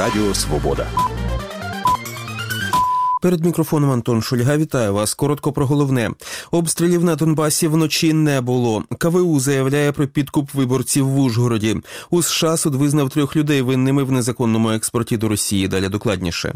Радіо Свобода. Перед мікрофоном Антон Шульга. Вітаю вас. Коротко про головне. Обстрілів на Донбасі вночі не було. КВУ заявляє про підкуп виборців в Ужгороді. У США суд визнав 3 людей винними в незаконному експорті до Росії. Далі докладніше.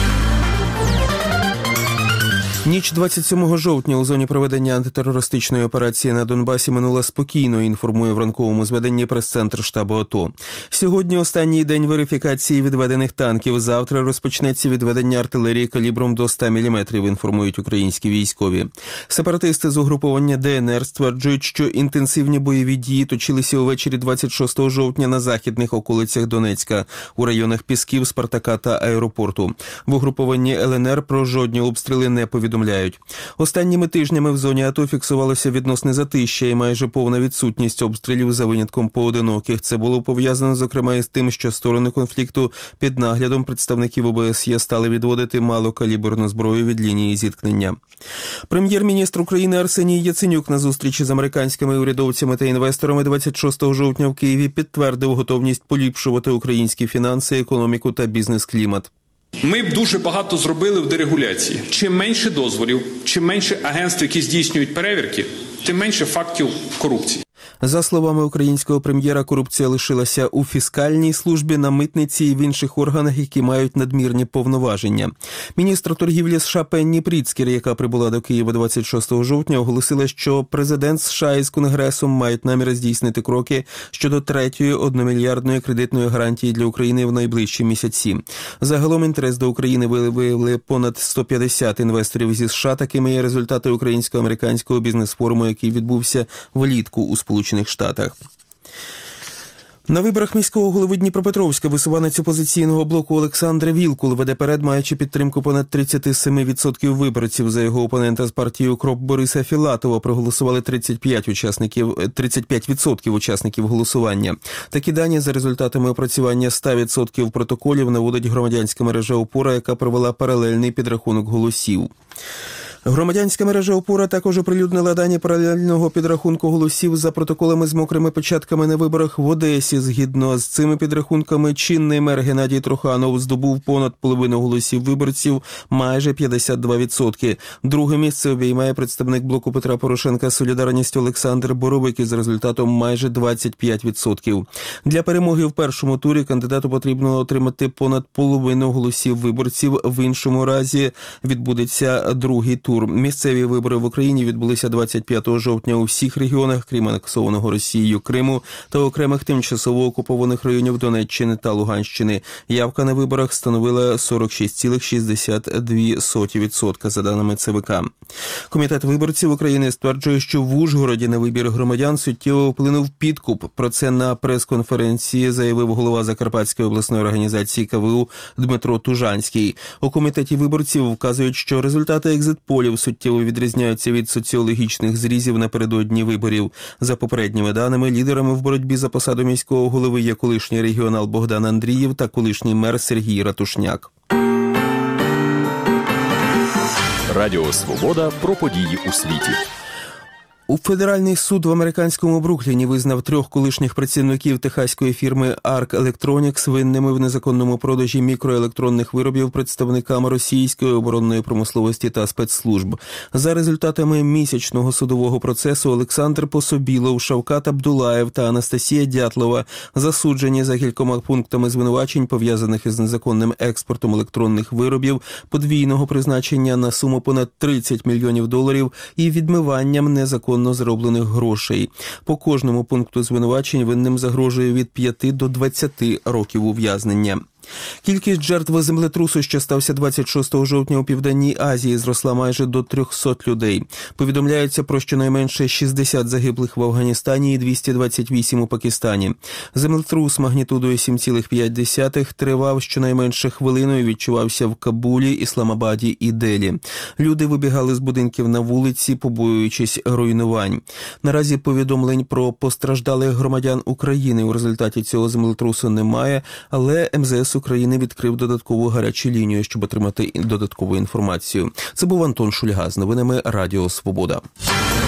Ніч 27 жовтня у зоні проведення антитерористичної операції на Донбасі минула спокійно, інформує в ранковому зведенні прес-центр штабу АТО. Сьогодні останній день верифікації відведених танків. Завтра розпочнеться відведення артилерії калібром до 100 мм, інформують українські військові. Сепаратисти з угруповання ДНР стверджують, що інтенсивні бойові дії точилися увечері 26 жовтня на західних околицях Донецька, у районах Пісків, Спартака та аеропорту. В угрупованні ЛНР про жодні обстріли не повідомляють. Останніми тижнями в зоні АТО фіксувалося відносне затища і майже повна відсутність обстрілів за винятком поодиноких. Це було пов'язано, зокрема, із тим, що сторони конфлікту під наглядом представників ОБСЄ стали відводити малокаліберну зброю від лінії зіткнення. Прем'єр-міністр України Арсеній Яценюк на зустрічі з американськими урядовцями та інвесторами 26 жовтня в Києві підтвердив готовність поліпшувати українські фінанси, економіку та бізнес-клімат. Ми б дуже багато зробили в дерегуляції. Чим менше дозволів, чим менше агентств, які здійснюють перевірки, тим менше фактів корупції. За словами українського прем'єра, корупція лишилася у фіскальній службі, на митниці і в інших органах, які мають надмірні повноваження. Міністр торгівлі США Пенні Пріцкер, яка прибула до Києва 26 жовтня, оголосила, що президент США із Конгресом мають намір здійснити кроки щодо 3-ї 1-мільярдної кредитної гарантії для України в найближчі місяці. Загалом інтерес до України виявили понад 150 інвесторів зі США. Такими є результати українсько-американського бізнес-форуму, який відбувся влітку у Сполучених Штатах. На виборах міського голови Дніпропетровська висуванець опозиційного блоку Олександр Вілкул веде перед, маючи підтримку понад 37% виборців. За його опонента з партії «Укроп» Бориса Філатова проголосували 35% учасників голосування. Такі дані за результатами опрацювання 100% протоколів наводить громадянська мережа «Опора», яка провела паралельний підрахунок голосів. Громадянська мережа «Опора» також оприлюднила дані паралельного підрахунку голосів за протоколами з мокрими печатками на виборах в Одесі. Згідно з цими підрахунками, чинний мер Геннадій Труханов здобув понад половину голосів виборців, майже 52%. Друге місце обіймає представник блоку Петра Порошенка «Солідарність» Олександр Боровик із результатом майже 25%. Для перемоги в першому турі кандидату потрібно отримати понад половину голосів виборців. В іншому разі відбудеться другий тур. Місцеві вибори в Україні відбулися 25 жовтня у всіх регіонах, крім анексованого Росією Криму та окремих тимчасово окупованих районів Донеччини та Луганщини. Явка на виборах становила 46,62% за даними ЦВК. Комітет виборців України стверджує, що в Ужгороді на вибір громадян суттєво вплинув підкуп. Про це на прес-конференції заявив голова Закарпатської обласної організації КВУ Дмитро Тужанський. У комітеті виборців вказують, що результати екзит-полів суттєво відрізняються від соціологічних зрізів напередодні виборів. За попередніми даними, лідерами в боротьбі за посаду міського голови є колишній регіонал Богдан Андрієв та колишній мер Сергій Ратушняк. Радіо Свобода про події у світі. Федеральний суд в американському Брукліні визнав 3 колишніх працівників техаської фірми Arc Electronics винними в незаконному продажі мікроелектронних виробів представникам російської оборонної промисловості та спецслужб. За результатами місячного судового процесу Олександр Пособілов, Шавкат Абдулаєв та Анастасія Дятлова засуджені за кількома пунктами звинувачень, пов'язаних із незаконним експортом електронних виробів подвійного призначення на суму понад $30 мільйонів і відмиванням незаконно зароблених грошей. По кожному пункту звинувачень винним загрожує від 5 до 20 років ув'язнення. Кількість жертв землетрусу, що стався 26 жовтня у Південній Азії, зросла майже до 300 людей. Повідомляється про щонайменше 60 загиблих в Афганістані і 228 у Пакистані. Землетрус магнітудою 7,5 тривав щонайменше хвилину і відчувався в Кабулі, Ісламабаді і Делі. Люди вибігали з будинків на вулиці, побоюючись руйнувань. Наразі повідомлень про постраждалих громадян України у результаті цього землетрусу немає, але МЗС України відкрив додаткову гарячу лінію, щоб отримати додаткову інформацію. Це був Антон Шульга з новинами Радіо Свобода.